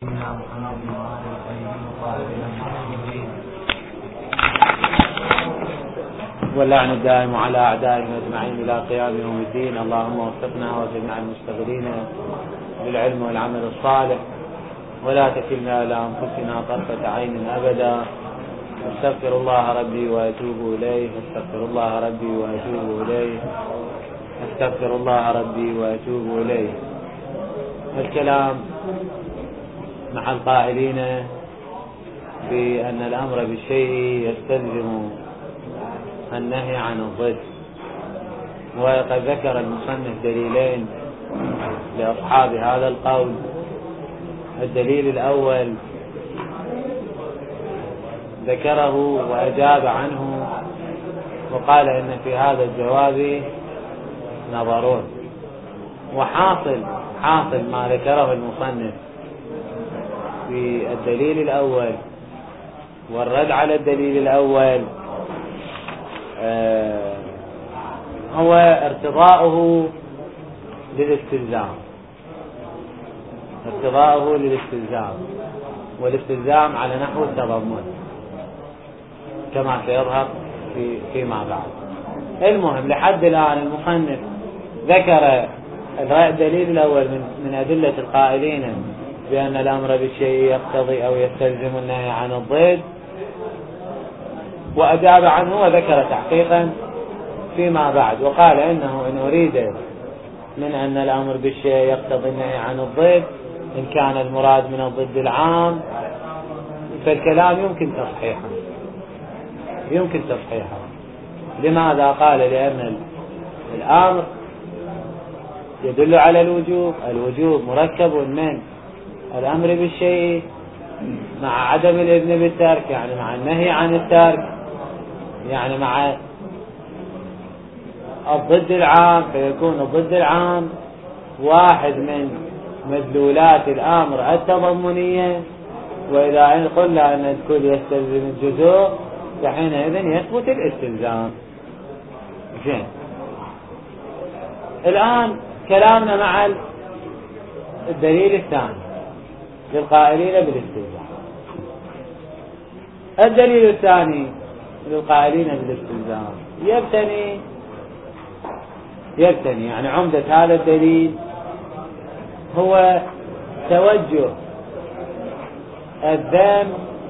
واللعن الدائم على أعدائهم أجمعين إلى قيام يوم الدين. اللهم وفقنا وجميع المشتغلين بالعلم والعمل الصالح، ولا تكلنا إلى أنفسنا طرفة عين أبدا. أستغفر الله ربي وأتوب إليه، أستغفر الله ربي وأتوب إليه، أستغفر الله ربي وأتوب إليه. الكلام مع القائلين بأن الأمر بالشيء يستلزم النهي عن الضد. وقد ذكر المصنف دليلين لأصحاب هذا القول. الدليل الأول ذكره وأجاب عنه وقال إن في هذا الجواب نظرون، وحاصل ما ذكره المصنف في الدليل الأول والرد على الدليل الأول هو ارتضاؤه للاستلزام، والاستلزام على نحو التضمن كما سيظهر فيما بعد. المهم لحد الآن المصنف ذكر الدليل الأول من أدلة القائلين بأن الأمر بالشيء يقتضي أو يستلزم النهي عن الضد، وأجاب عنه وذكر تحقيقا فيما بعد، وقال إنه إن أريد من أن الأمر بالشيء يقتضي النهي عن الضد إن كان المراد من الضد العام فالكلام يمكن تصحيحه. لماذا؟ قال لأن الأمر يدل على الوجوب مركب من الأمر بالشيء مع عدم الإذن بالترك، يعني مع النهي عن الترك، يعني مع الضد العام، فيكون الضد العام واحد من مدلولات الأمر التضمنية. وإذا قلنا أن الكل يستلزم الجزء فحينئذ يثبت الاستلزام. زين، الآن كلامنا مع الدليل الثاني للقائلين بالاستلزام. الدليل الثاني للقائلين بالاستلزام يبتني يعني عمدة هذا الدليل هو توجه الذم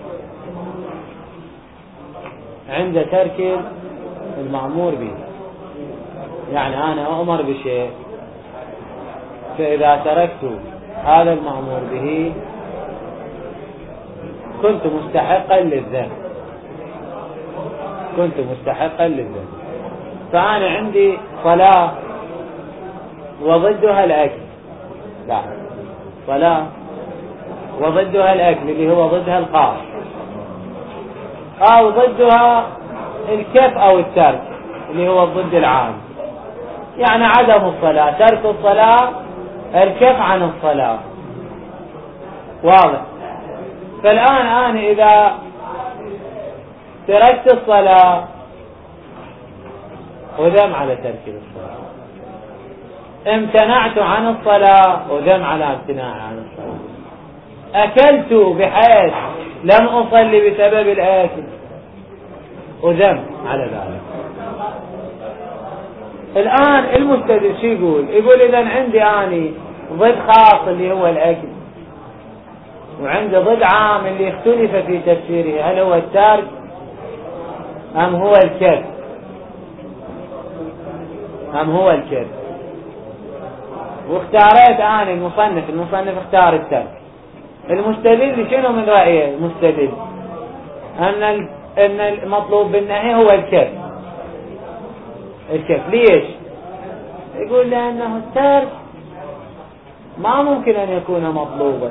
عند ترك المأمور به. يعني أنا أؤمر بشيء، فإذا تركت هذا المأمور به كنت مستحقا للذنب. فأنا عندي صلاة وضدها الأكل، صلاة وضدها الأكل اللي هو ضدها القاص، أو ضدها الكف أو الترك اللي هو الضد العام، يعني عدم الصلاة، ترك الصلاة، الكف عن الصلاة. واضح؟ فالآن أنا إذا تركت الصلاة أذم على ترك الصلاة، امتنعت عن الصلاة أذم على امتناع عن الصلاة، أكلت بحيث لم أصلي بسبب الآكل أذم على ذلك. الآن المستدل شو يقول إذن عندي أني ضد خاص اللي هو الأكل، وعندي ضد عام اللي اختلف في تفسيره، هل هو الترك أم هو الكذب؟ واختاريت أنا المصنف اختار الترك. المستدل شنو من رأيه؟ المستدل أن المطلوب بالنهي هو الكذب. ليش؟ يقول لأنه الترك ما ممكن أن يكون مطلوبا.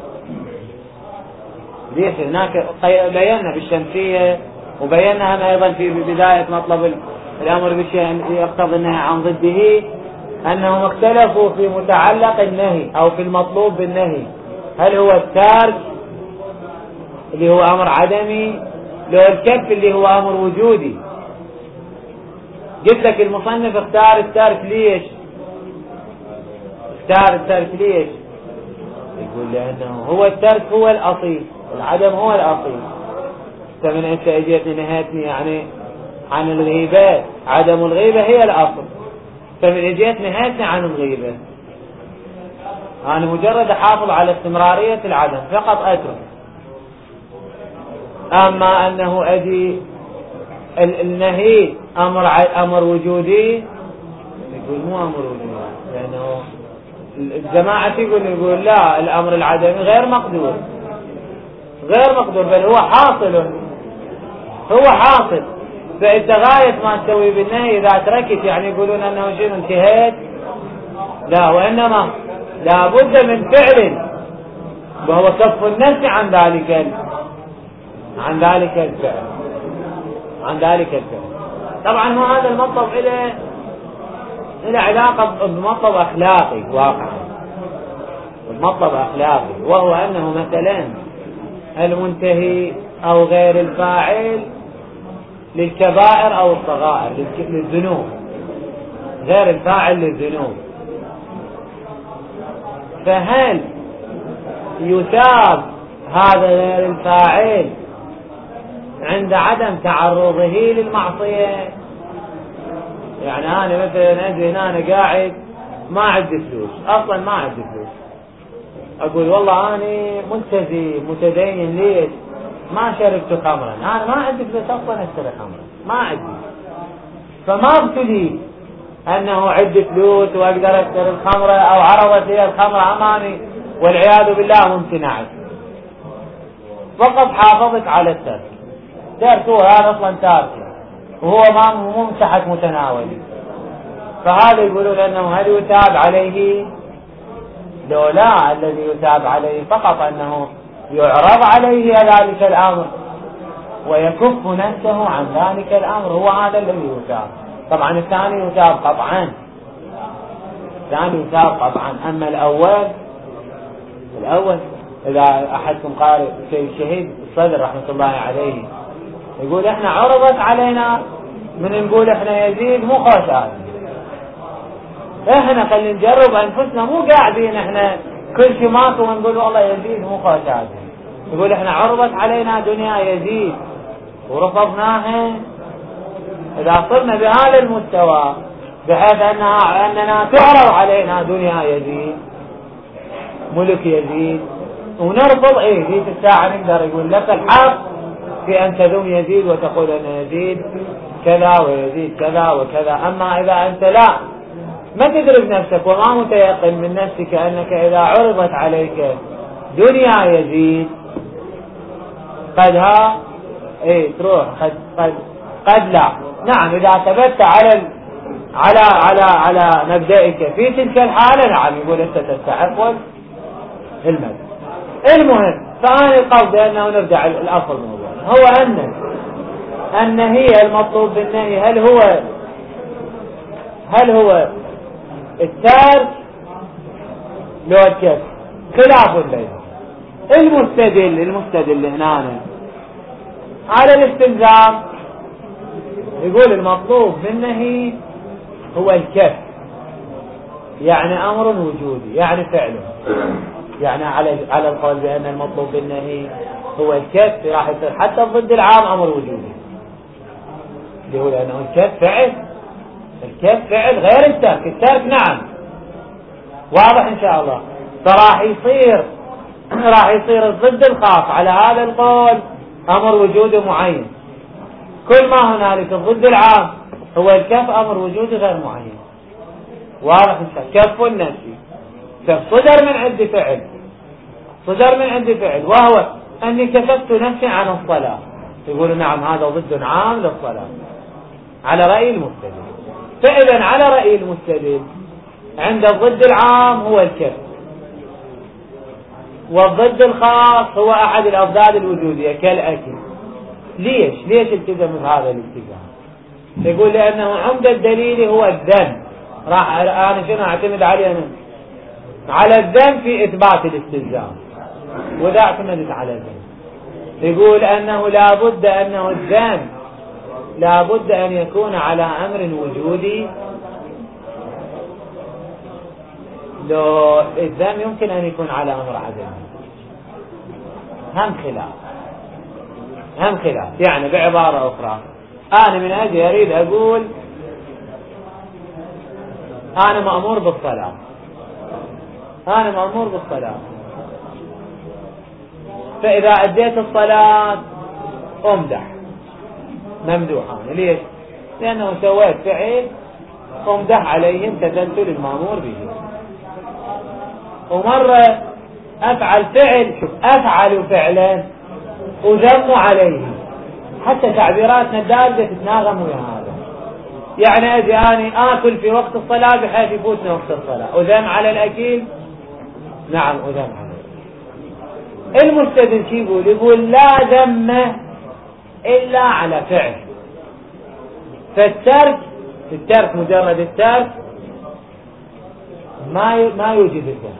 ليش؟ هناك بينا بالشمسية وبيناها أيضا في بداية مطلب الأمر بالشيء يقتضي النهي عن ضده، أنهم اختلفوا في متعلق النهي أو في المطلوب بالنهي، هل هو الترك اللي هو أمر عدمي لو الكف اللي هو أمر وجودي. قلت لك المصنف اختار الترك ليش؟ يقول لأنه هو الترك هو الأصيل، العدم هو الأصيل. فمن أنت أجيتني نهيتني يعني عن الغيبة، عدم الغيبة هي الأصل، فمن أجيت نهيتني عن الغيبة أنا مجرد أحافظ على استمرارية العدم فقط أترك. أما أنه أجي النهي أمر وجودي، يقول مو أمر وجودي، لأنه الجماعة يقول لا، الأمر العدمي غير مقدور، غير مقدور، بل هو حاصل، هو حاصل. فإنت غاية ما تسوي بالنهي إذا تركت يعني يقولون أنه شنو انتهيت، لا، وإنما لا بد من فعل وهو كف النفس عن ذلك الفعل، عن ذلك الفعل. طبعا ما هذا المطلب إلى علاقة بمطلب أخلاقي واقعا، المطلب أخلاقي، وهو أنه مثلا المنتهي أو غير الفاعل للكبائر أو الصغائر، للذنوب، غير الفاعل للذنوب، فهل يثاب هذا غير الفاعل عند عدم تعرضه للمعصية؟ يعني أنا مثلا أجي هنا أنا قاعد ما عندي فلوس، أصلا ما عندي فلوس، أقول والله أنا ملتزم متدين، ليش؟ ما شربت خمرا، أنا ما عندي فلوس أصلا أشتري خمرا، ما عندي، فما ابتلي أنه عندي فلوس وأقدر أشتري الخمرة، أو عرضت لي الخمرة أمامي والعياذ بالله ممتنعت، فقط حافظت على الترك، هو هذا أصلا تارك وهو ما مو تحت متناولي، فهذا يقولون أنه هل يتاب عليه؟ لو لا، الذي يتاب عليه فقط أنه يعرض عليه ذلك الأمر ويكف نفسه عن ذلك الأمر، هو هذا الذي يتاب. طبعا الثاني يتاب قطعا، أما الأول إذا أحدكم قارئ سيد الشهيد الصدر رحمة الله عليه يقول إحنا عرضت علينا من نقول إحنا يزيد مو خشاع، إحنا خلينا نجرب أنفسنا، مو قاعدين إحنا كل شيء ماكو ونقول والله يزيد مو خشاع. يقول إحنا عرضت علينا دنيا يزيد ورفضناها، إذا صرنا بهذا المستوى بحيث أننا تعرض علينا دنيا يزيد ملك يزيد ونرفض، ذيك الساعة نقدر يقول لك الحق في أن تذم يزيد وتقول أن يزيد كذا ويزيد كذا وكذا. أما إذا أنت لا ما تدرك نفسك وما متيقن من نفسك أنك إذا عرضت عليك دنيا يزيد قدها تروح قد لا. نعم إذا ثبت على مبدئك في تلك الحالة، نعم يقول أنت تستحق المدى. المهم فأنا القول بأنه نرجع الأصل موضوع هو أن هي المطلوب بالنهي هل هو التارك لو الكف، خلاف بينهم. المستدل هنا على الاستلزام يقول المطلوب بالنهي هو الكف، يعني أمر وجودي، يعني فعله، يعني على القول بأن المطلوب بالنهي هو الكف راح يصير حتى ضد العام أمر وجودي، اللي هو لأنه الكف فعل غير الترك نعم واضح إن شاء الله. فراح يصير ضد الخاص على هذا القول أمر وجودي معين، كل ما هنالك ضد العام هو الكف أمر وجودي غير معين، واضح إن شاء الله. كف النفسي صدر من عند فعل وهو أني كففت نفسي عن الصلاة، يقول نعم هذا ضد عام للصلاة على رأي المستدل. فإذا على رأي المستدل عند الضد العام هو الكف، والضد الخاص هو أحد الأضداد الوجودية كالأكل. ليش التزم بهذا الالتزام؟ يقول لأنه عمد الدليل هو الذم، راح أنا شنو أعتمد عليه أنا؟ على الذم في إثبات الاستلزام، وإذا اعتمدت على الذم يقول أنه لابد أنه الذم لابد أن يكون على أمر وجودي لو الذم يمكن أن يكون على أمر عدم، هم خلاف. يعني بعبارة أخرى، أنا من أجل أريد أقول أنا مأمور بالصلاة، فإذا أديت الصلاة أمدح ممدوحا. ليش؟ لأنه سويت فعل أمدح عليه، امتثلت للمأمور به. ومرة أفعل فعلا أذم عليه، حتى تعبيراتنا الدارجة تتناغم ويا هذا. يعني أجي أنا آكل في وقت الصلاة بحيث يفوتني وقت الصلاة، أذم على الأكيل؟ نعم أذم عليه. المستدل شي يقول لا ذم إلا على فعل، فالترك مجرد الترك ما يوجد الذم.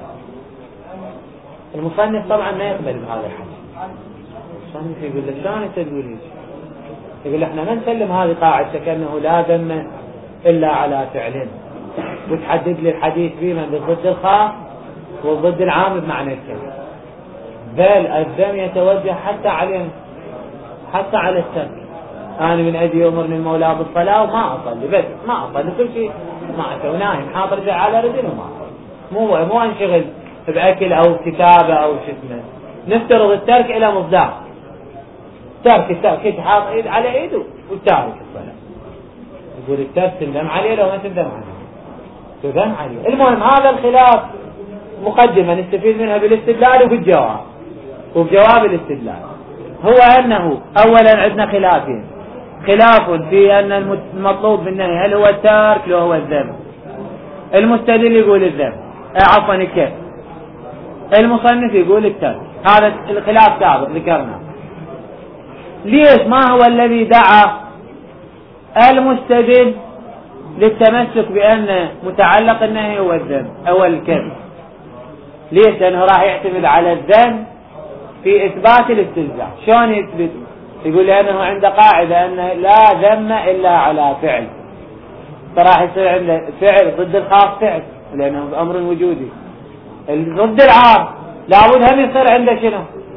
المصنف طبعا ما يقبل بهذا الحديث. المصنف يقول له شلون انت تقول هيك؟ يقول احنا ما نسلم هذه قاعدة كأنه لا ذم إلا على فعل، وتحدد لي الحديث فيما بالضد الخاص والضد العام بمعنى الكلمة، بل الذم يتوجه حتى على الترك. أنا من أجل يأمرني المولى بالصلاة وما أصلي، بس ما أصلي كل شيء، ما أسوي نايم حاضر على رجل وما أصلي، مو أنشغل بأكل أو كتابة أو شتمة. نفترض الترك إلى مصداق، ترك حاط إيد على إيده والتارك الصلاة. يقول الترك تندم عليه لو ما تندم عليه تندم عليه. المهم هذا الخلاف مقدمة نستفيد منها بالاستدلال وبجواب الاستدلال، هو أنه أولا عندنا خلاف في أن المطلوب بالنهي هل هو الترك لو هو الذم. المستدل يقول الذم، عفوا الكف. المصنف يقول الترك. هذا الخلاف سابق ذكرنا. ليش؟ ما هو الذي دعا المستدل للتمسك بأن متعلق النهي هو الذم أو الكف؟ ليش؟ لأنه راح يعتمد على الذم في إثبات الاستلزام. شلون يثبت؟ يقول لأنه عند قاعدة أن لا ذم إلا على فعل، فراح يصير عنده فعل ضد الخاص فعل لأنه أمر وجودي. ضد العام لابد هم يصير عنده شنو؟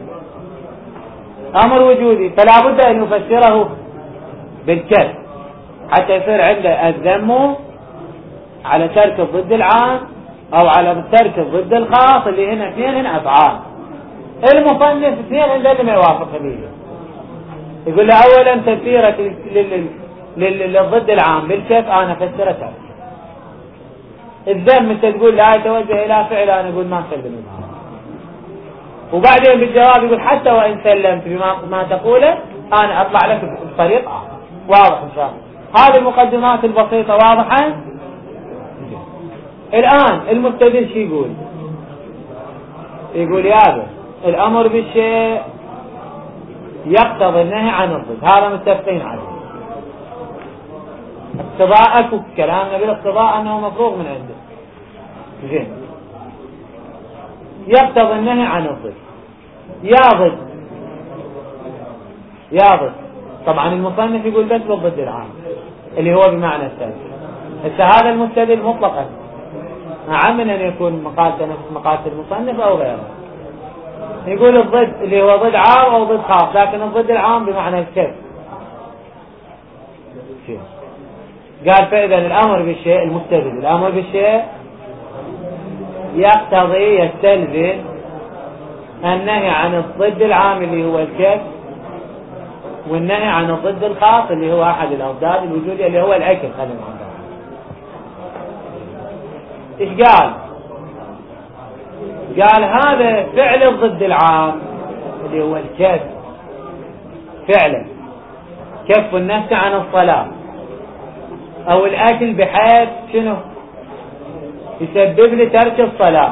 أمر وجودي، فلا بد أن يفسره بالكف حتى يصير عنده الذم على ترك ضد العام أو على ترك ضد الخاص، اللي هنا اثنين هنا أفعال. المصنف اثنين عنده ما يوافق به. يقول له أولا تفسيرك للضد العام بالكف أنا فسرتها. الذم انت تقول لا يتوجه إلى فعل، أنا أقول ما سلم منها. وبعدين بالجواب يقول حتى وإن سلمت بما تقوله أنا أطلع لك بطريق آخر. واضح إن شاء الله. هذه المقدمات البسيطة واضحة. الآن المستدل شو يقول يا ابن الأمر بالشيء يقتضي النهي عن الضد، هذا متفقين عليه. اقتضاء كلامنا بالاقتضاء أنه مفروغ من عنده. زين، يقتضي النهي عن الضد. يا ضد طبعا المصنف يقول بس بالضد العام اللي هو بمعنى الثالث. هذا المستدل مطلقا أعم من أن يكون مقالته نفس مقالة المصنف أو غيره. يقول الضد اللي هو ضد عام أو ضد خاص، لكن الضد العام بمعنى الكف. قال فإذا الأمر بالشيء، المستدل الأمر بالشيء يقتضي يستلزم النهي عن الضد العام اللي هو الكف، والنهي عن الضد الخاص اللي هو أحد الأضداد الوجودية اللي هو الأكل. خلينا نقول إيش قال هذا فعل الضد العام اللي هو الكف، فعلا كف النفس عن الصلاة أو الأكل بحيث شنو يسبب لي ترك الصلاة.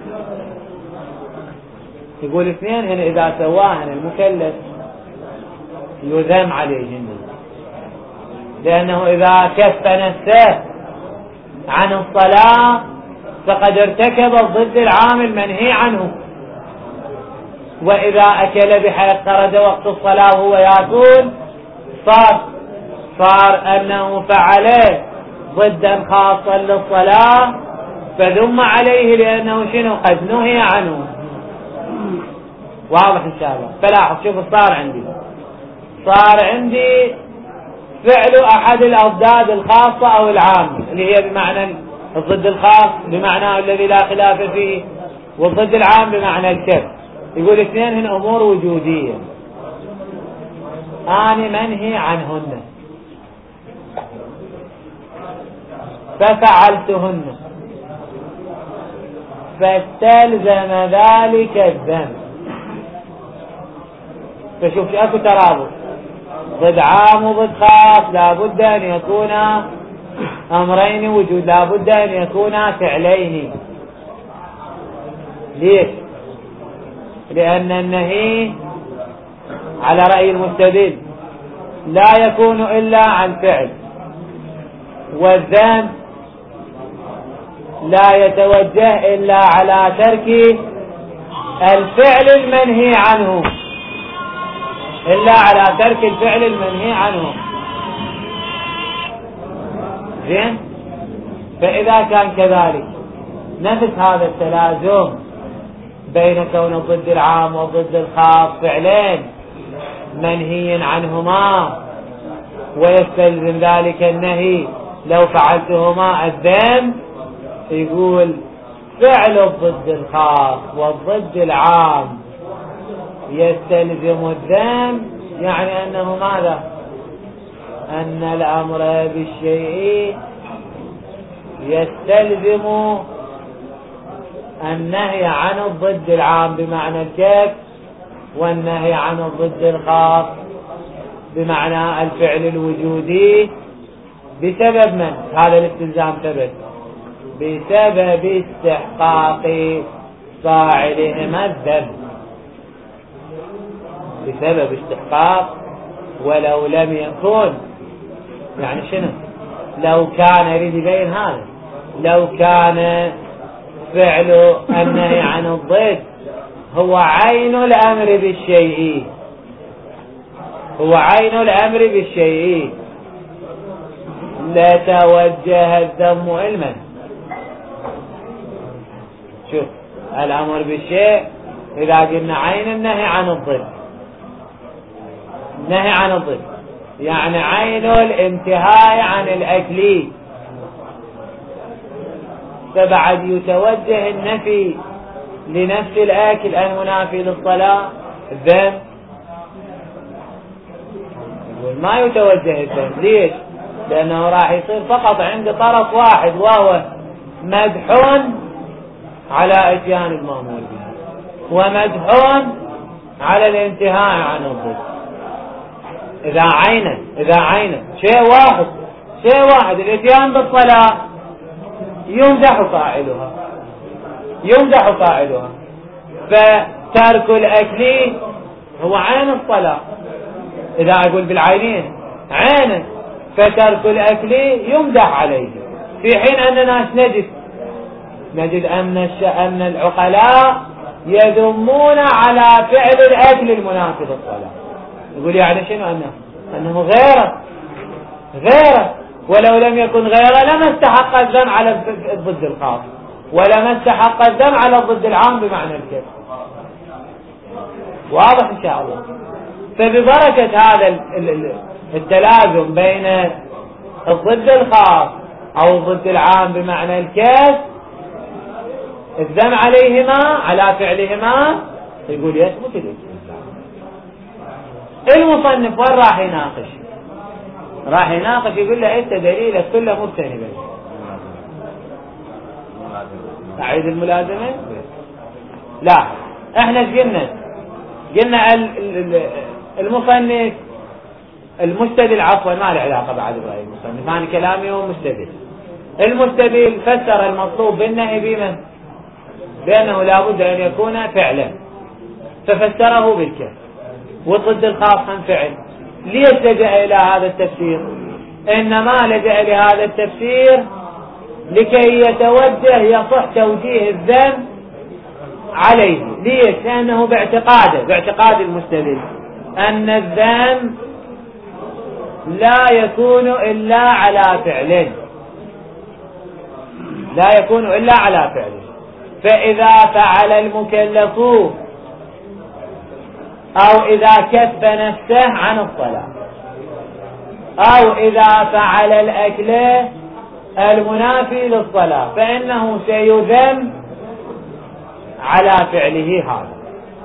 يقول اثنين هنا إذا سواهن المكلف يذم عليهن، لأنه إذا كف نفسه عن الصلاة فقد ارتكب الضد العام المنهي عنه. وإذا أكل بحيث خرج وقت الصلاة وهو يأكل صار أنه فعله ضدا خاصا للصلاة فذم عليه لأنه شنو قد نهي عنه. واضح إن شاء الله. فلاحظ شوف صار عندي فعل أحد الأضداد الخاصة أو العامة اللي هي بمعنى الضد الخاص بمعنى الذي لا خلاف فيه، والضد العام بمعنى الكف. يقول اثنين هن أمور وجودية أنا منهي عنهن ففعلتهن فاستلزم ذلك الذنب. فشوف اكو ترابط ضد عام وضد خاص، لابد ان يكون امرين وجود، لابد ان يكون فعلين. ليش؟ لان النهي على رأي المستدل لا يكون الا عن فعل، والذنب لا يتوجه الا على ترك الفعل المنهي عنه، إلا على ترك الفعل المنهي عنه. زين؟ فإذا كان كذلك نفس هذا التلازم بين كون الضد العام والضد الخاص فعلين منهي عنهما ويستلزم ذلك النهي لو فعلتهما الذنب، يقول فعل الضد الخاص والضد العام يستلزم الذنب، يعني أنه ماذا؟ أن الأمر بالشيء يستلزم النهي عن الضد العام بمعنى الكف، والنهي عن الضد الخاص بمعنى الفعل الوجودي. بسبب من؟ هذا الاستلزام ثبت بسبب استحقاق فاعلهما الذنب، بسبب استحقاق. ولو لم يكن، يعني شنو؟ لو كان يريد يبين هذا، لو كان فعل النهي عن الضد هو عين الأمر بالشيء، هو عين الأمر بالشيء لتوجه الذم علما. شوف الأمر بالشيء إذا قلنا عين النهي عن الضد، نهي عن الضد يعني عين الانتهاء عن الأكل، فبعد يتوجه النفي لنفس الأكل المنافي للصلاة الذنب، ما يتوجه الذنب. ليش؟ لأنه راح يصير فقط عند طرف واحد وهو مدح على اتيان المأمور به ومدح على الانتهاء عن الضد. إذا عينا شيء واحد الاتيان بالصلاة يمدح فاعلها، فترك الأكل هو عين الصلاة. إذا أقول بالعينين عين، فترك الأكل يمدح عليه، في حين أننا نجد أن العقلاء يذمون على فعل الأكل المنافي للصلاة. يقول يعني شنو؟ أنه غيره، ولو لم يكن غيره لما استحق الذم على الضد الخاص، ولما استحق الذم على الضد العام بمعنى الكف. واضح إن شاء الله. فببركة هذا التلازم بين الضد الخاص أو الضد العام بمعنى الكف، الذم عليهما على فعلهما، يقول يثبت الاستلزام. المصنف وين راح يناقش يقول له انت دليلك كله مبتني بس. أعيد الملازمة؟ لا، احنا قلنا المصنف المستدل، عفوا ما له علاقة بعد برأي المصنف، أنا كلامي هو مستدل. المستدل فسر المطلوب بالنهي بمن؟ بأنه لا بد أن يكون فعلا، ففسره بالكف، والضد الخاص عن فعل. ليش لجأ إلى هذا التفسير؟ إنما لجأ لهذا التفسير لكي يصح توجيه الذم عليه. ليش؟ لأنه باعتقاد المستدل أن الذم لا يكون إلا على فعل، لا يكون إلا على فعله. فإذا فعل المكلف أو إذا كف نفسه عن الصلاة أو إذا فعل الأكل المنافي للصلاة فإنه سيذم على فعله هذا.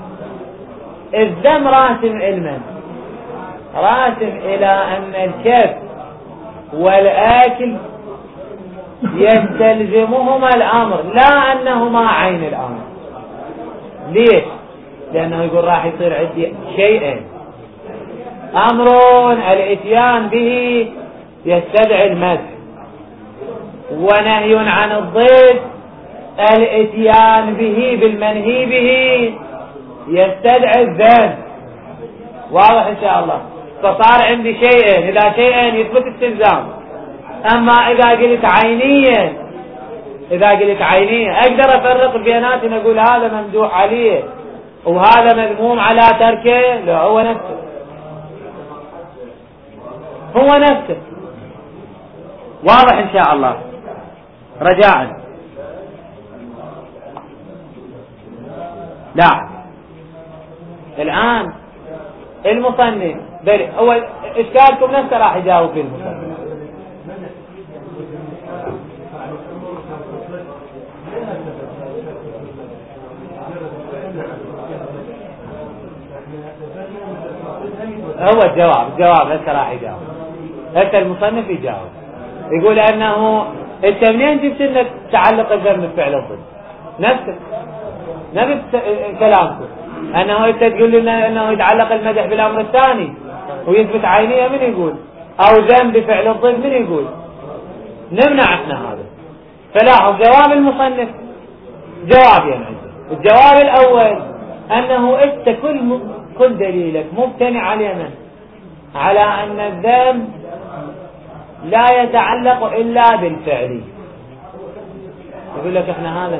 الذم راسم علما، راسم إلى أن الكف والآكل يستلزمهما الأمر لا أنهما عين الأمر. ليش؟ لأنه يقول راح يصير عندي شيئين، أمر الإتيان به يستدعي المدح، ونهي عن الضد الإتيان به بالمنهي به يستدعي الذم. واضح إن شاء الله؟ فصار عندي شيئين، إذا شيئين يثبت استلزام. أما إذا قلت عينيا، إذا قلت عينيا أقدر أفرق بيناتهم أقول هذا ممدوح عليه وهذا مذموم على تركه؟ لا، هو نفسه، هو نفسه. واضح إن شاء الله؟ رجاء لا الآن المصنف هو إشكالكم نفسه راح يجاوب في المصنف. هو الجواب هسه راح يجاوب، هسه المصنف يجاوب يقول أنه أنت منين جبت انك تعلق الذم بفعل الضد؟ نفس كلامكم انه انت تقول لنا انه يتعلق المدح بالامر الثاني ويثبت عينيه، من يقول؟ او ذم بفعل الضد، من يقول؟ نمنع احنا هذا. فلاحظ جواب المصنف جوابين عنده. الجواب الاول انه انت كل دليلك مبتني على من؟ على ان الذم لا يتعلق إلا بالفعل. يقول لك احنا هذا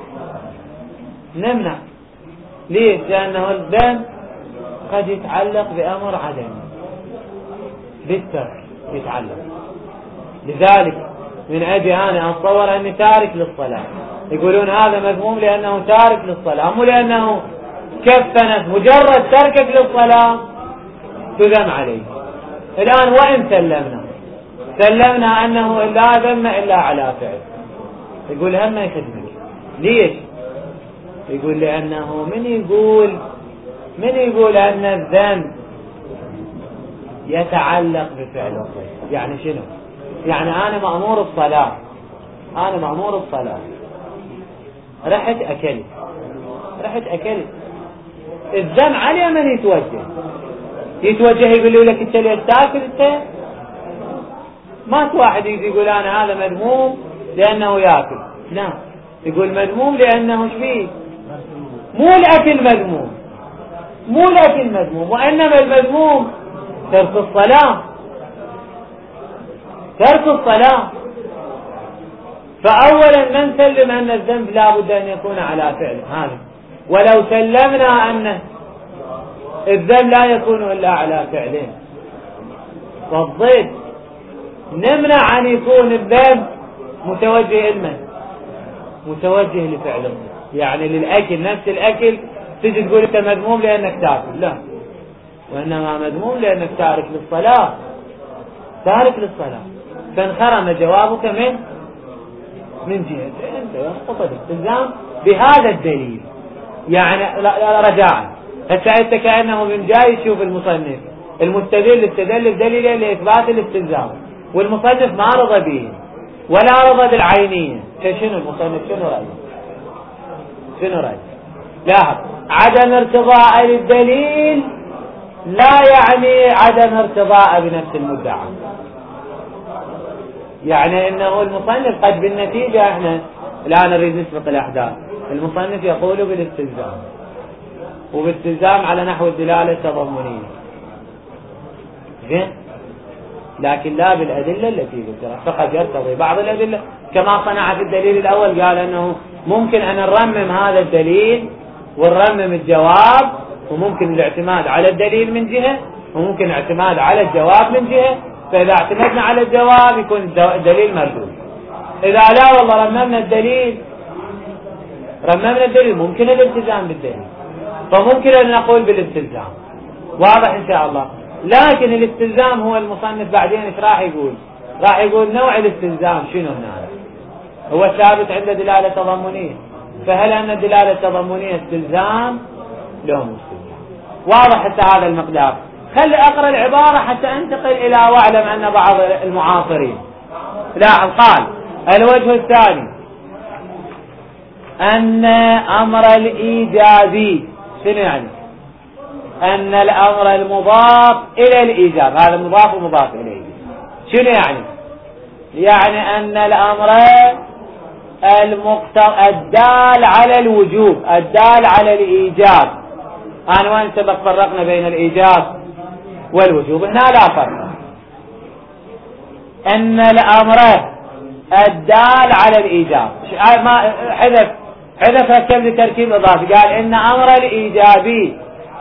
نمنع. ليش؟ لأنه الذم قد يتعلق بأمر عدمي، بالترك يتعلق. لذلك من أجي أنا أتصور أني تارك للصلاة، يقولون هذا مذموم لأنه تارك للصلاة، مو لأنه كفنت. مجرد تركك للصلاة تذم عليه. الآن وإن سلمنا أنه لا ذم إلا على فعل، يقول هم ما يخدمك. ليش؟ يقول لأنه من يقول أن الذم يتعلق بفعل الضد؟ يعني شنو؟ يعني أنا مأمور الصلاة، رحت أكلت، الذم علي من يتوجه يقول لك أنت ليش تاكل؟ أنت ما واحد يقول أنا هذا مذموم لأنه يأكل، لا، يقول مذموم لأنه ايش فيه؟ مو الأكل مذموم، وإنما المذموم ترك الصلاة. فأولا من سلم أن الذنب لا بد أن يكون على فعل هذا، ولو سلمنا أن الذنب لا يكون إلا على فعلين فالضد نمنع أن يكون الذنب متوجه لفعل الضد. يعني للأكل، نفس الأكل تجي تقول أنت مذموم لأنك تأكل، لا، وإنما مذموم لأنك تارك للصلاة. فانخرم جوابك من جهة أنت يسقط الالتزام بهذا الدليل. يعني رجاء أنت كأنه من جاي يشوف المصنف المستدل استدل بدليل لإثبات الاستلزام، والمصنف ما رضى به ولا رضى بالعينية. شنو المصنف شنو رأيه؟ لاحظ، عدم ارتضاء للدليل لا يعني عدم ارتضاء بنفس المدعى. يعني انه المصنف قد بالنتيجة احنا الان نريد نسبق الاحداث، المصنف يقول بالاستلزام، وبالاستلزام على نحو الدلالة التضمنية، زين، لكن لا بالأدلة التي ذكرت. فقد يرتضي بعض الأدلة كما صنع في الدليل الأول، قال أنه ممكن أن نرمم هذا الدليل ونرمم الجواب، وممكن الاعتماد على الدليل من جهة، وممكن الاعتماد على الجواب من جهة. فإذا اعتمدنا على الجواب يكون الدليل مردود، إذا لا والله رممنا الدليل ممكن الالتزام بالدليل، فممكن أن نقول بالاستلزام. واضح إن شاء الله. لكن الاستلزام هو المصنف بعدين ايش راح يقول؟ راح يقول نوع الاستلزام شنو هنا. هو ثابت عند دلالة تضمنية، فهل أن الدلالة التضمنية استلزام؟ لا مو استلزام. واضح حتى هذا المقدار. خلي أقرأ العبارة حتى أنتقل إلى واعلم أن بعض المعاصرين لاحظ قال الوجه الثاني أن أمر الإيجابي شنو يعني؟ أن الأمر المضاف إلى الإيجاب، هذا مضاف ومضاف إليه، شنو يعني؟ يعني أن الأمر الدال على الوجوب الدال على الإيجاب. أنا وين سبق فرقنا بين الإيجاب والوجوب؟ هنا لا فرق. أن الأمر الدال على الإيجاب ما حذف ركب لتركيب إضافي، قال إن أمر الإيجابي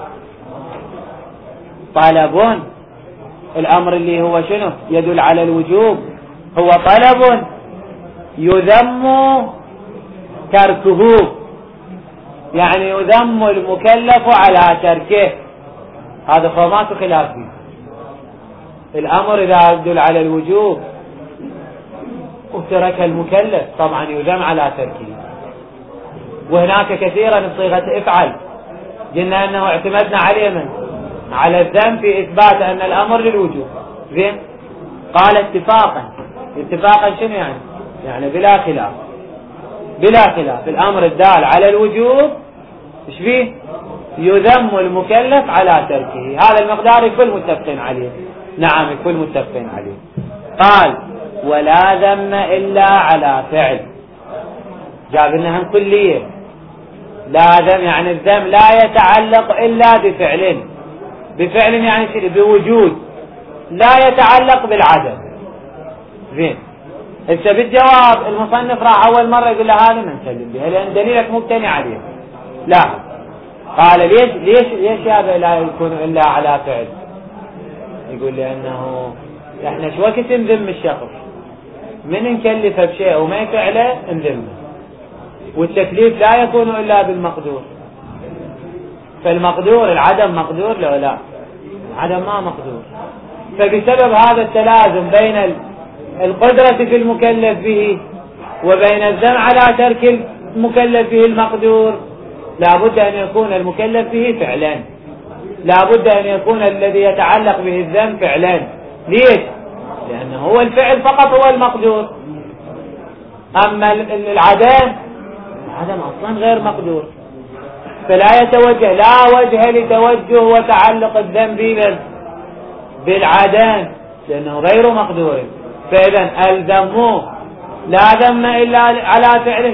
طلب، الأمر اللي هو شنو يدل على الوجوب هو طلب يذم تركه، يعني يذم المكلف على تركه. هذا فمات خلاف فيه. الأمر إذا يدل على الوجوب وترك المكلف طبعا يذم على تركه. وهناك كثيرا بصيغة افعل قلنا أنه اعتمدنا عليه من على الذم في إثبات أن الأمر للوجوب. زين قال اتفاقا شنو يعني؟ يعني بلا خلاف الأمر الدال على الوجوب ايش فيه؟ يذم المكلف على تركه. هذا المقدار يكون متفقين عليه. نعم يكون متفقين عليه. قال ولا ذم إلا على فعل، جاب لنا كلية. لا ذم يعني الذم لا يتعلق إلا بفعل يعني شيء بوجود، لا يتعلق بالعدم. زين انت بالجواب المصنف راح اول مرة يقول له هذا ما نسلم بها لان دليلك مبتني عليه. لا قال ليش هذا لا يكون الا على فعل؟ يقول لانه احنا شو وقت نذم الشخص من نكلفه بشيء وما يفعله نذمه، والتكليف لا يكون الا بالمقدور. فالمقدور العدم مقدور لا العدم ما مقدور. فبسبب هذا التلازم بين القدرة في المكلف به وبين الذم على ترك المكلف به المقدور لابد أن يكون المكلف به فعلا، لابد أن يكون الذي يتعلق به الذم فعلا. ليش؟ لأنه هو الفعل فقط هو المقدور، أما العدم أصلا غير مقدور، فلا يتوجه لا وجه لتوجه وتعلق الذم بالعدم لأنه غير مقدور. فإذا الذم لا ذم إلا على فعله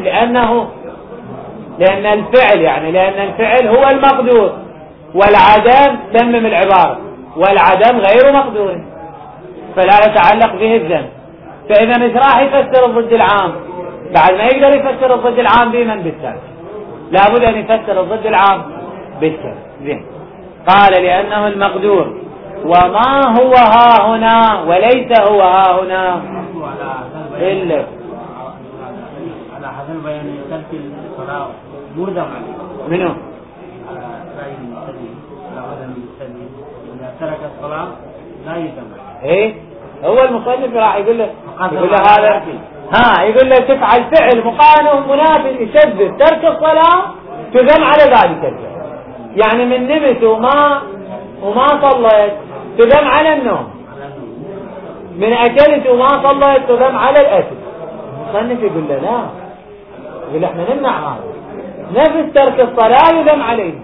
لأن الفعل هو المقدور، والعدم تمم العبارة، والعدم غير مقدور فلا يتعلق به الذم. فإذا ايش راح يفسر الضد العام بعد ما يقدر يفسر الضد العام بمن بالتالي؟ لابد أن يفسر الضد العام بالتالي. زين قال لأنه المقدور وما هو ها هنا وليس هو ها هنا إلا على حسب بيان ترك الصلاة مرضى منه رأي المسلم على وزن المسلم إذا ترك الصلاة لا يذم. إيه هو المصنف راح يقول له هذا يقول له تفعل فعل مقارن منافي يشبه ترك الصلاة تذم على ذلك الفعل. يعني من نمت وما صليت تذم على النوم، من أكلت وما صليت تذم على الأكل. المصنف يقول له لا، يقول احنا نمنع هذا، نفس ترك الصلاة يذم عليه،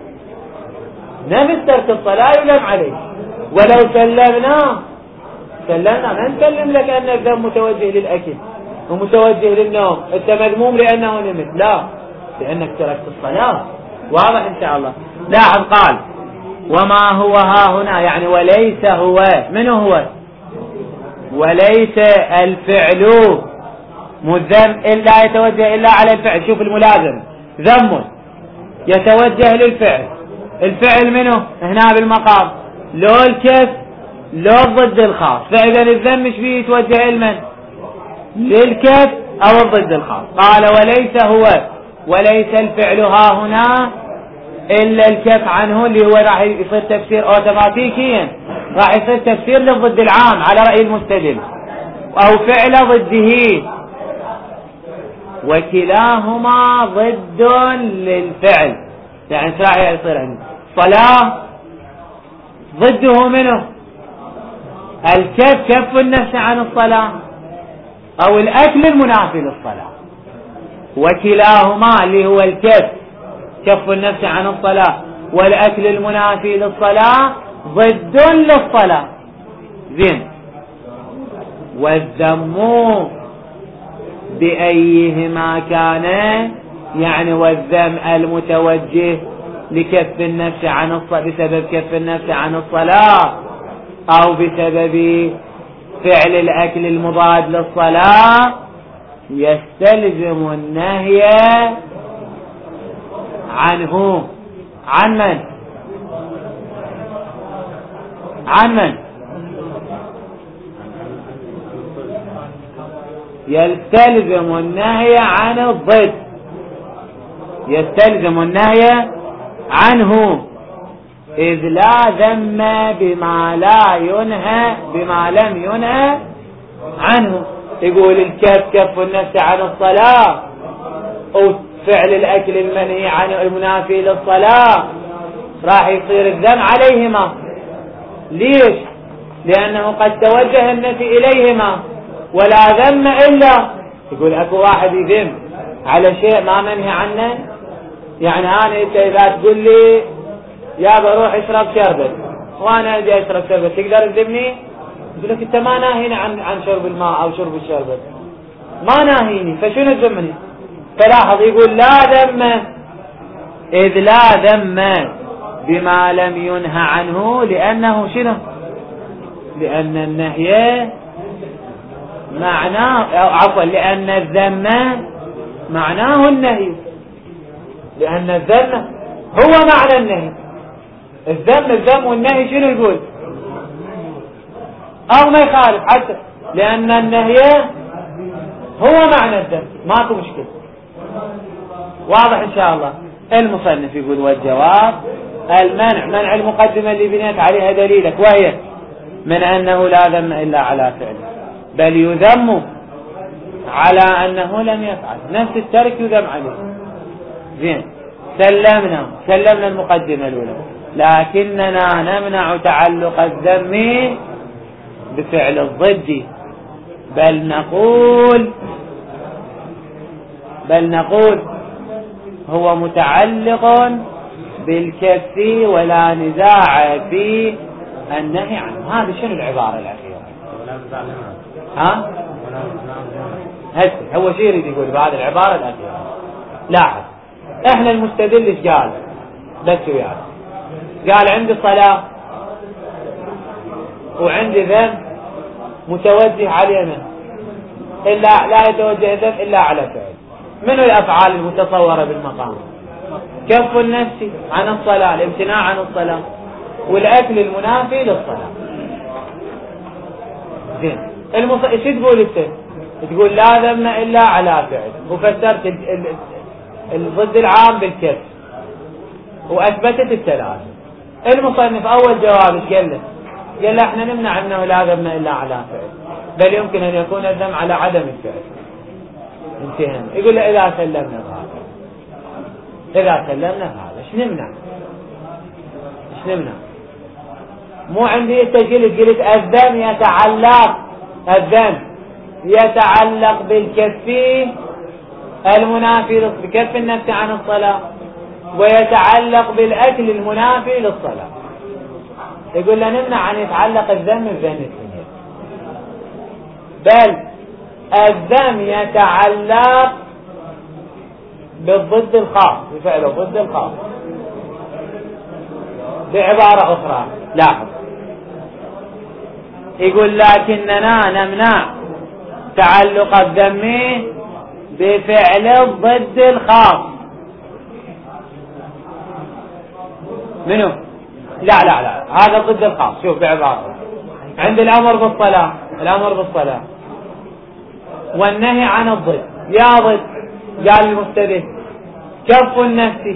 ولو سلمنا ما نسلم لك أن الذم متوجه للأكل ومتوجه للنوم، انت مذموم لأنه نمت، لا لأنك تركت الصلاة. واضح إن شاء الله. لاحظ قال وما هو ها هنا يعني وليس هو. من هو؟ وليس الفعل مذم إلا يتوجه إلا على الفعل. شوف الملازم ذم يتوجه للفعل، الفعل منه هنا بالمقام لو الكف لو ضد الخاص، فإذا الذم مش فيه يتوجه المن للكف أو الضد الخاص. قال وليس الفعل ها هنا إلا الكف عنه، اللي هو راح يصير تفسير أوتوماتيكيا، راح يصير تفسير للضد العام على رأي المستدل، أو فعل ضده، وكلاهما ضد للفعل. يعني راح يصير عندي صلاة ضده منه الكف، كف النفس عن الصلاة، أو الأكل المنافي للصلاة. وكلاهما اللي هو الكف، كف النفس عن الصلاة، والأكل المنافي للصلاة ضد للصلاة. زين. والذم بأيهما كان، يعني والذم المتوجه لكف النفس عن الصلاة بسبب كف النفس عن الصلاة، أو بسبب فعل الأكل المضاد للصلاة، يستلزم النهي عنه. عن من؟ عن من؟ يستلزم النهي عن الضد، يستلزم النهي عنه، إذ لا ذم بما لم ينهى عنه. يقول الكف كف النفس عن الصلاة، أو فعل الأكل المنهي عن المنافي للصلاة، راح يصير الذم عليهما. ليش؟ لأنه قد توجه النفي إليهما، ولا ذم إلا. يقول أكو واحد يذم على شيء ما منهي عنه، يعني أنا أنت إذا تقول لي يا بروح اشرب شربت وأنا أجي أشرب شربت، تقدر تذمني؟ يقول لك أنت ما ناهيني عن شرب الماء أو شرب الشربت، ما ناهيني، فشنو تذمني؟ فلاحظ يقول لا ذم، إذ لا ذم بما لم ينهى عنه، لأنه شنو؟ لأن النهي معناه، عفوا، لأن الذم معناه النهي، لأن الذم هو معنى النهي. الذم والنهي شنو يقول؟ أو ما يخالف حتى، لأن النهي هو معنى الذم، ماكو مشكلة. واضح إن شاء الله. المصنف يقول والجواب المنع، منع المقدمة اللي بنيت عليها دليلك، وهي من أنه لا ذم إلا على فعله، بل يذم على أنه لم يفعل، نفس الترك يذم عليه. زين، سلمنا المقدمة الأولى، لكننا نمنع تعلق الذم بفعل الضد، بل نقول هو متعلق بالكف ولا نزاع في النهي عنه. هذا شنو العبارة الأخيرة؟ ها؟ هو شيء يريد يقول بهذه العبارة الأخيرة. لاحظ، احنا المستدل ايش قال؟ بس وياك قال عندي صلاة وعندي ذنب متوجه علينا، إلا لا يتوجه ذنب إلا على فعل. من الأفعال المتصورة بالمقام؟ كف النفس عن الصلاة، الامتناع عن الصلاة، والأكل المنافي للصلاة. زين، ايش تقول انت؟ تقول لا ذم إلا على فعل، وفسرت الضد العام بالكف وأثبتت الثلاثة. المصنف أول جواب ايش قال له؟ قال له احنا نمنع أنه لا ذم إلا على فعل، بل يمكن أن يكون الذم على عدم الفعل. انتهينا. يقول له إذا سلمنا بهذا ايش نمنع؟ مو عندي انت قلت الذم يتعلق بالكف المنافي بكف النفس عن الصلاة، ويتعلق بالأكل المنافي للصلاة. يقول له نمنع أن يتعلق الذم بين الاثنين، بل الذم يتعلق بالضد الخاص، بفعل الضد الخاص. بعبارة أخرى لاحظ، يقول لكننا نمنع تعلق الذم بفعل الضد الخاص. منو؟ لا هذا الضد الخاص. شوف بعبارة، عند الأمر بالصلاة والنهي عن الضد. يا ضد، قال المستدل كف النفس،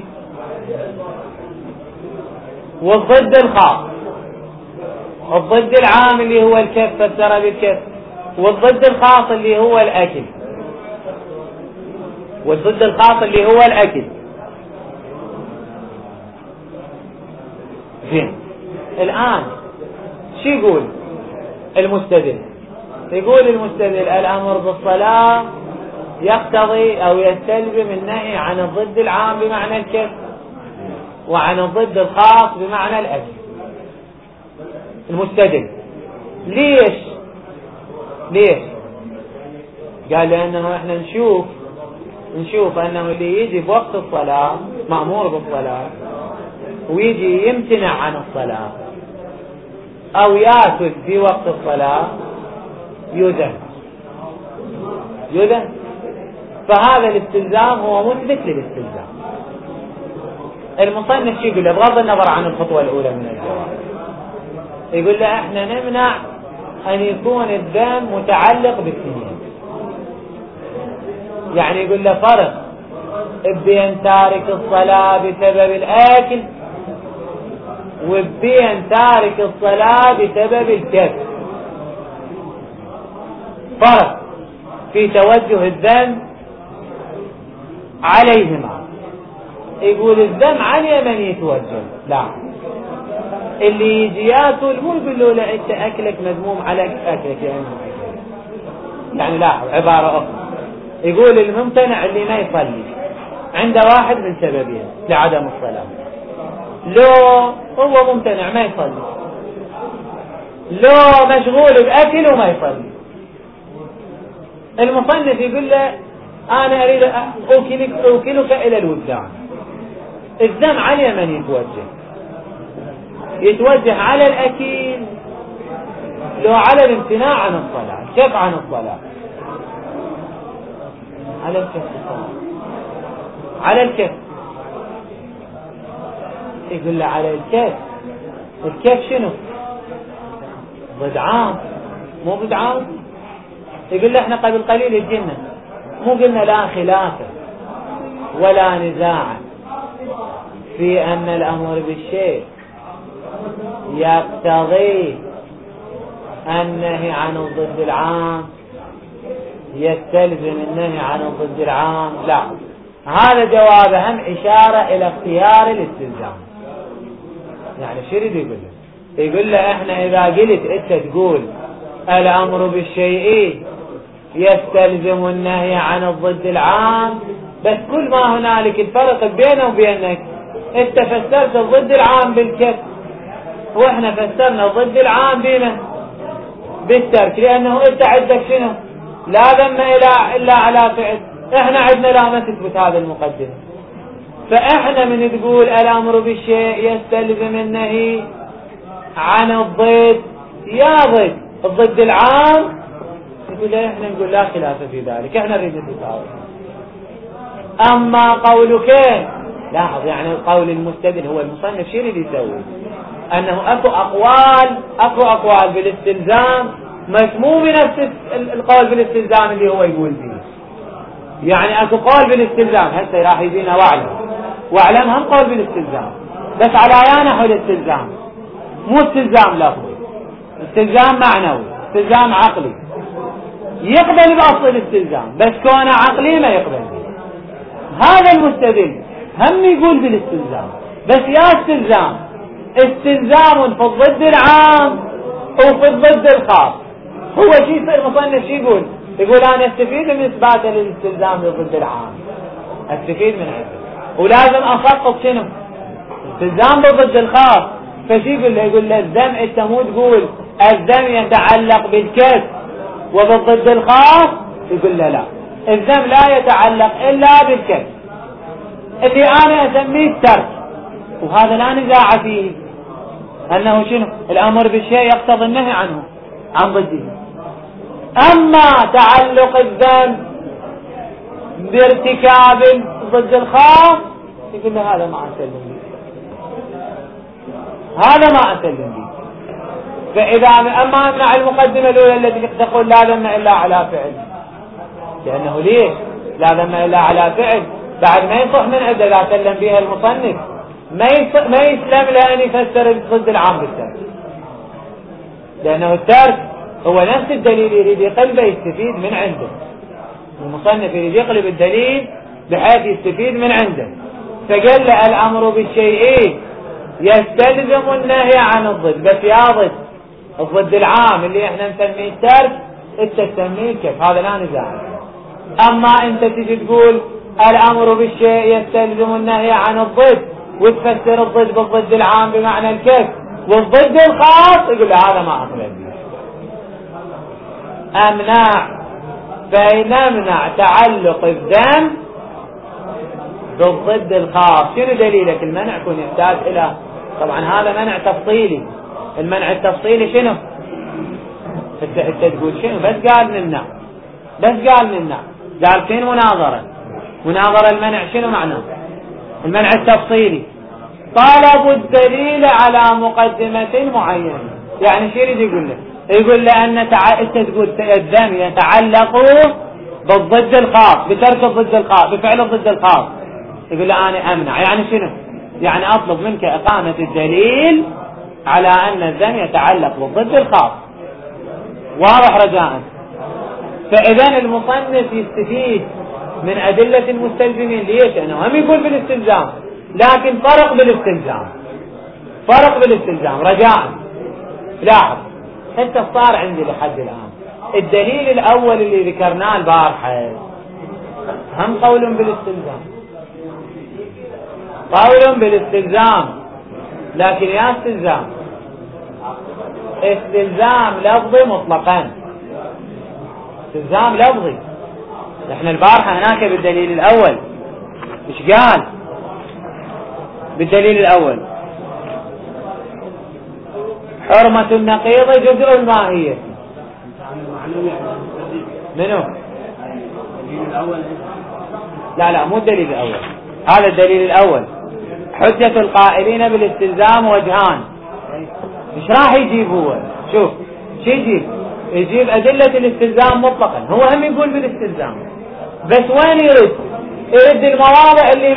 والضد الخاص. الضد العام اللي هو الكف فسر بالكف، والضد الخاص اللي هو الأكل، والضد الخاص اللي هو الأكل. زين، الآن شو يقول المستدل؟ يقول المستدل الأمر بالصلاة يقتضي أو يستلزم النهي عن الضد العام بمعنى الكف، وعن الضد الخاص بمعنى الأكل. المستدل ليش؟ قال لأنه احنا نشوف أنه اللي يجي بوقت الصلاة مأمور بالصلاة، ويجي يمتنع عن الصلاة أو يأكل في وقت الصلاة يذم. فهذا الاستلزام هو مثبت للاستلزام. المصنف يقول له بغض النظر عن الخطوة الأولى من الجواب، يقول له احنا نمنع أن يكون الذم متعلق بالاثنين. يعني يقول له فرق بين تارك الصلاة بسبب الأكل وبين تارك الصلاة بسبب الكسل. فرق في توجه الذم عليهما. يقول الذم عن يمن يتوجه، لا، اللي يجي ياكل مو يقول له لا انت اكلك مذموم عليك، اكلك يعني لاحظ عبارة اخرى، يقول الممتنع اللي ما يصلي عنده واحد من سببين لعدم الصلاة. لو هو ممتنع ما يصلي، لو مشغول باكل وما يصلي. المصنف يقول له انا اريد اوكلك الى الوجدان. الذم على من يتوجه على الاكل لو على الامتناع عن الصلاة. كيف عن الصلاة؟ على الكف الصلاة، على الكف. يقول له على الكف. الكف شنو؟ ضد عام مو ضد عام. يقول له احنا قبل قليل الجنة مو قلنا لا خلاف ولا نزاع في ان الامر بالشيء يقتضي النهي عن الضد العام يستلزم النهي عن الضد العام. لا، هذا جواب هم إشارة إلى اختيار الاستلزام. يعني شو يريد يقول له؟ يقول له احنا إذا قلت انت تقول الأمر بالشيء يستلزم النهي عن الضد العام، بس كل ما هنالك الفرق بينه وبينك انت فسرت الضد العام بالكف، واحنا فسرنا الضد العام بما بالترك، لأنه انت عندك شنو؟ لا ذم إلا على فعل. احنا عندنا لا ما تثبت هذا المقدمة. فاحنا من تقول الامر بالشيء يستلزم النهي عن الضد، يا ضد الضد العام، يقول احنا نقول لا خلاف في ذلك، احنا نريد التساوي. اما قولك لاحظ، يعني القول المستدل هو المصنف شو يريد يسوي؟ انه اكو اقوال بالاستلزام مو بنفس القول بالاستلزام اللي هو يقول به. يعني اكو قول بالاستلزام هسه راح يجينا واعلم هم قول بالاستلزام، بس على ايا نحو الاستلزام، مو استلزام لفظي، استلزام معنوي، استلزام عقلي. يقبل باصل الاستلزام بس كونه عقلي ما يقبل به. هذا المستدل هم يقول بالاستلزام، بس يا استلزام في الضد العام وفي الضد الخاص. هو شيء المصنف شي يقول انا استفيد من اثبات الاستلزام للضد العام، استفيد من عنده، ولازم اسقط شنو؟ استلزام بالضد الخاص. فشي يقول له الذم انت مو تقول الذم يتعلق بالكسب وبالضد الخاص، يقول له لا، الذم لا يتعلق الا بالكسب اللي انا اسميه الترك، وهذا لا نزاع فيه، انه شنو؟ الامر بالشيء يقتضي النهي عنه عن ضده. اما تعلق الذنب بارتكاب ضد الخاص، يقول له هذا ما اسلم به، هذا ما اسلم به. فاذا اما امنع المقدمه الاولى التي تقول لا ذم الا على فعل، لأنه ليش لا ذم إلا على فعل، بعد ما يصح من عنده لا سلم بها المصنف، ما يسلم لأن يفسر ضد العام بالترك، لأنه الترك هو نفس الدليل يريد يقلبه يستفيد من عنده، المصنف يريد يقلب الدليل بحيث يستفيد من عنده، فقال له الأمر بالشيء يستلزم النهي عن الضد، بس يا ضد الضد العام اللي احنا نسميه الترك انت تسميه كيف، هذا لا نزاع. اما انت تجي تقول الامر بالشيء يستلزم النهي عن الضد وتفسر الضد بالضد العام بمعنى الكيف والضد الخاص، يقول هذا ما اقبل به. امنع فنمنع تعلق الذم بالضد الخاص. شنو دليلك المنع؟ يكون يحتاج الى، طبعا هذا منع تفصيلي، المنع التفصيلي شنو؟ انت تقول شنو؟ بس قال نمنع، بس قال نمنع، قال فين مناظرة المنع شنو معناه؟ المنع التفصيلي طلب الدليل على مقدمة معينة، يعني شو يريد يقول له؟ يقول له ان انت تقول الذم يتعلق بالضد الخاص، بترك الضد الخاص، بفعل الضد الخاص، يقول له انا امنع، يعني شنو؟ يعني اطلب منك اقامة الدليل على ان الذم يتعلق بالضد الخاص. واضح رجاء؟ فاذا المصنف يستفيد من ادلة المستلزمين، ليش؟ انه هم يقول بالاستلزام، لكن فرق بالاستلزام رجاء. لاحظ انت صار عندي لحد الان الدليل الاول اللي ذكرناه البارحة هم قول بالاستلزام، لكن يا استلزام لفظي مطلقا، استلزام لفظي. احنا البارحة هناك بالدليل الاول ايش قال؟ بالدليل الاول حرمة النقيض جزء الماهية. منو؟ لا مو الدليل الاول، هذا الدليل الاول. حجة القائلين بالاستلزام وجهان. ايش راح يجيب هو؟ شوف شو يجيب أدلة الاستلزام مطلقا، هو هم يقول بالاستلزام، بس وين يرد المواضع اللي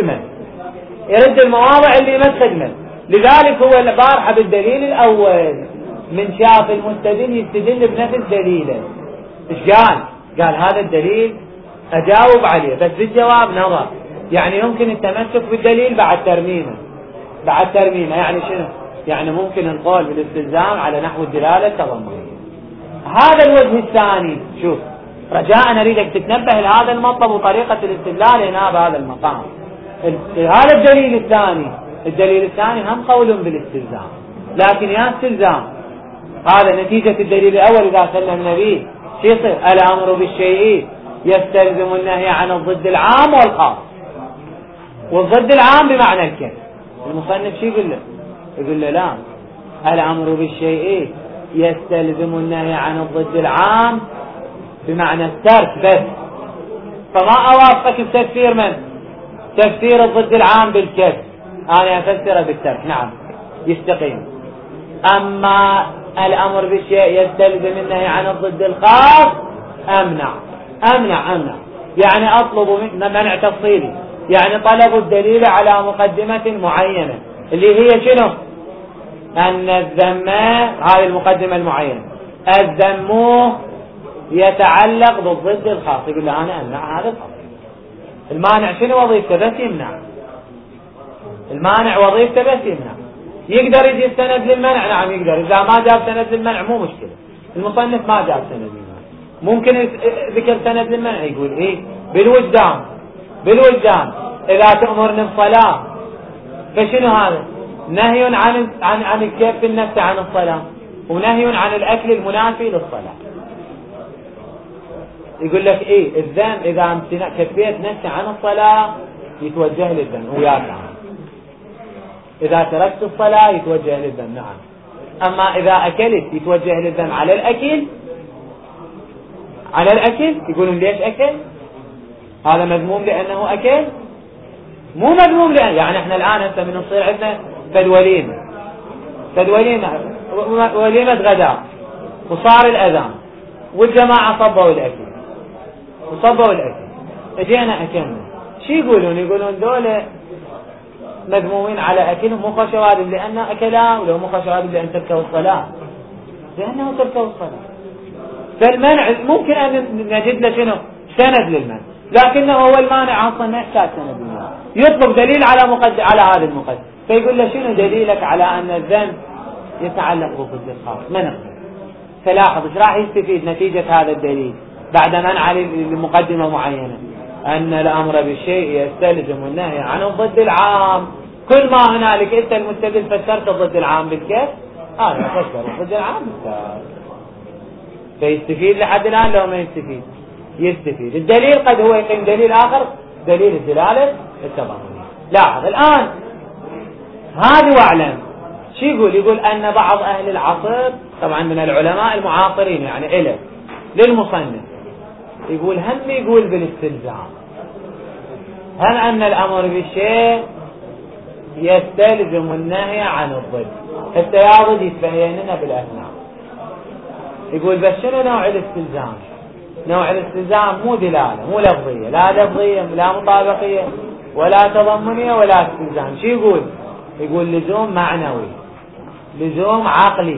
ما تخدمه، لذلك هو البارحة بالدليل الأول من شاف المستدل يستدل بنفس دليله. ايش قال هذا الدليل أجاوب عليه، بس بالجواب نظر، يعني يمكن التمسك بالدليل بعد ترميمه، يعني شنو؟ يعني ممكن القول بالاستلزام على نحو الدلالة التضمنية. هذا الوجه الثاني، شوف رجاء أريدك تتنبه لهذا المطلب وطريقة الاستدلال هنا بهذا المقام. هذا الدليل الثاني هم قول بالاستلزام، لكن يا استلزام هذا نتيجة الدليل الأول إذا سلم النبي شو يصير؟ الأمر بالشيء يستلزم النهي عن الضد العام والخاص، والضد العام بمعنى الكل. المصنف شو يقول له؟ يقول له لا، الأمر بالشيء يستلزم النهي عن الضد العام بمعنى الترك بس، فما أوافقك بتفسير تفسير الضد العام بالكف، أنا أفسره بالترك، نعم يستقيم. أما الأمر بالشيء يستلزم النهي عن الضد الخاص أمنع، يعني أطلب منع تفصيلي، يعني طلب الدليل على مقدمة معينة اللي هي شنو؟ أن الذم، هذه المقدمة المعينة، الذم يتعلق بالضد الخاص، يقول له أنا أمنع هذا الخاص. المانع شنو وظيفته؟ بس يمنع. يقدر يجيب سند للمنع؟ نعم يقدر، إذا ما جاب سند للمنع مو مشكلة، المصنف ما جاب سند للمنع، ممكن ذكر سند للمنع، يقول إيه بالوجدان إذا تأمرني بصلاة فشنو هذا؟ نهي عن الكف في النفس عن الصلاة، ونهي عن الأكل المنافي للصلاة. يقول لك إيه الذنب إذا كفيت نفسي عن الصلاة يتوجه للذنب وياك، إذا تركت الصلاة يتوجه للذنب، نعم. أما إذا أكلت يتوجه للذنب على الأكل، يقولون ليش أكل؟ هذا مذموم لأنه أكل؟ مو مذموم لأنه، يعني احنا الآن هسه من نصير عندنا وليمة غداء وصار الأذان والجماعة صبوا الأكل وصبوا الأكل، اجينا أكلنا، شي يقولون دولة مذمومين على أكلهم، مو خشوارب لأن أكلا، ولو مو خشوارب لأن تركوا الصلاة، لأنه تركوا الصلاة. فالمنع ممكن أن نجد له شنو سند للمنع، لكنه هو المانع أصلا ما يحتاج سند للمنع، يطلب دليل على هذا المقدم، فيقول له شنو دليلك على أن الذنب يتعلق بقدر خاص؟ ما نقدر. فلاحظ ايش راح يستفيد نتيجة هذا الدليل بعد منع لمقدمة معينة، أن الأمر بالشيء يستلزم النهي عن الضد العام. كل ما هنالك أنت المستدل فسرت الضد العام بالكيف، هذا فسر الضد العام بالكيف، فيستفيد لحد الآن. لو ما يستفيد الدليل قد هو يقيم دليل آخر، دليل الدلالة التضامنية. لاحظ الآن هذا واعلم شو يقول أن بعض أهل العصر طبعا من العلماء المعاصرين يعني إله للمصنف يقول بالاستلزام، هم أن الأمر بالشيء يستلزم النهي عن الضد. التياضد يتبين لنا بالأثناء، يقول بس شنو نوع الاستلزام؟ نوع الاستلزام مو دلالة، مو لفظية، لا لفظية لا مطابقية ولا تضمنية ولا استلزام. شو يقول لزوم معنوي، لزوم عقلي.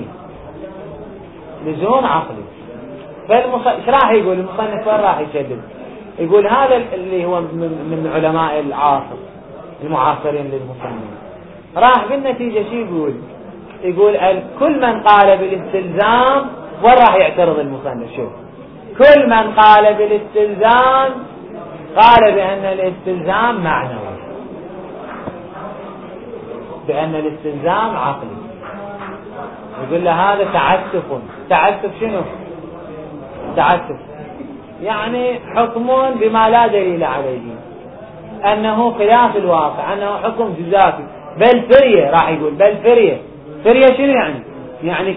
ايش راح يقول المصنف؟ وين راح يشدد؟ يقول هذا اللي هو من علماء العصر المعاصرين للمصنف، راح بالنتيجة شو يقول كل من قال بالاستلزام، وين راح يعترض المصنف؟ شوف، كل من قال بالاستلزام قال بأن الاستلزام معنوي، بأن الاستلزام عقلي. يقول له هذا تعسف شنو؟ تعسف يعني حكم بما لا دليل عليه، أنه خلاف الواقع، أنه حكم جزافي، بل فرية. راح يقول بل فرية شنو يعني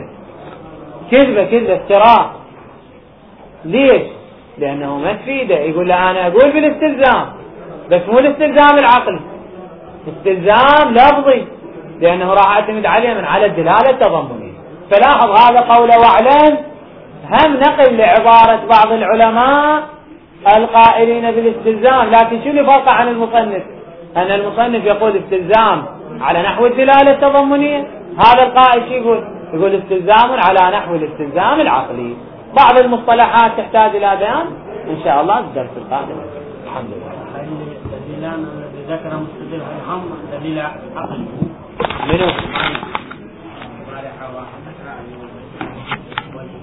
كذبة افتراء. ليش؟ لأنه ما تفيده. يقول له أنا أقول بالاستلزام بس مو الاستلزام العقلي، استلزام لفظي، لأنه راح أعتمد عليه من على الدلالة التضمنية. فلاحظ هذا قوله واعلم هم نقل لعبارة بعض العلماء القائلين بالاستلزام، لكن شو اللي فرق عن المصنف؟ أن المصنف يقول استلزام على نحو الدلالة التضمنية، هذا القائل شو يقول استلزام على نحو الاستلزام العقلي. بعض المصطلحات تحتاج إلى بيان إن شاء الله الدرس القادم. الحمد لله. الدليلان الذي ذكر مستدل هم دليل عقلي. منو؟